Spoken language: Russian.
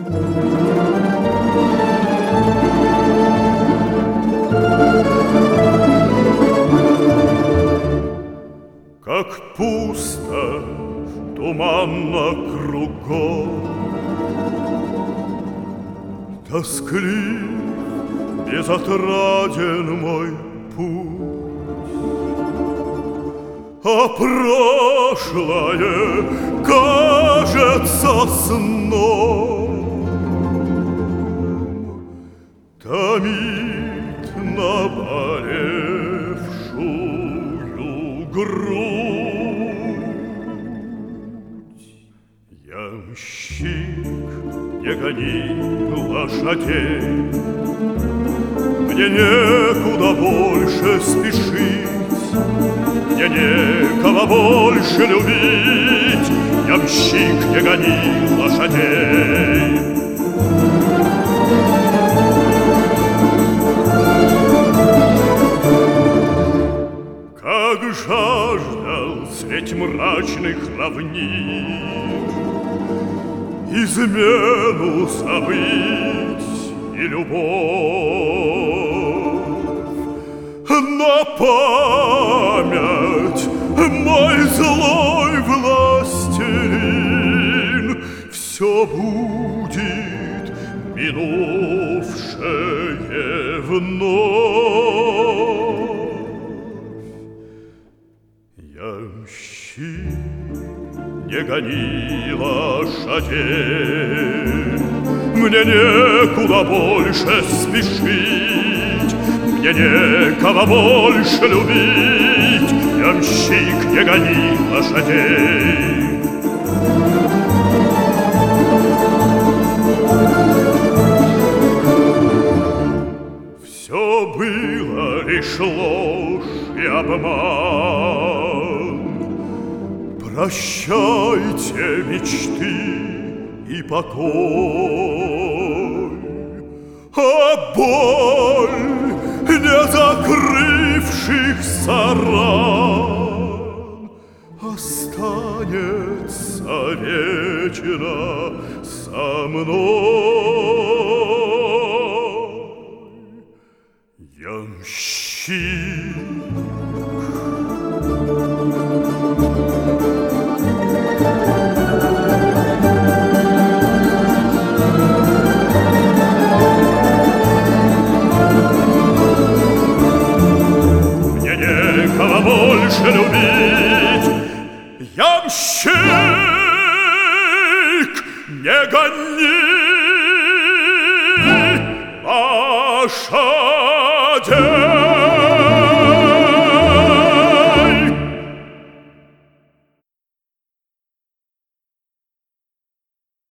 Как пусто, туманно кругом, тосклив, безотраден мой путь, а прошлое кажется сном, томит наболевшую грудь. Ямщик, не гони лошадей, мне некуда больше спешить, мне некого больше любить. Ямщик, не гони лошадей. Как жаждал средь мрачных равнин измену забыть и любовь, на память мой злой властелин все будет минувшее вновь. Ямщик, не гони лошадей, мне некуда больше спешить, мне некого больше любить. Ямщик, не гони лошадей. Все было лишь ложь и обман. Прощайте мечты и покой, а боль не закрывшихся ран останется вечно со мной. Ямщик, мне некого больше любить. Ямщик, не гони лошадей.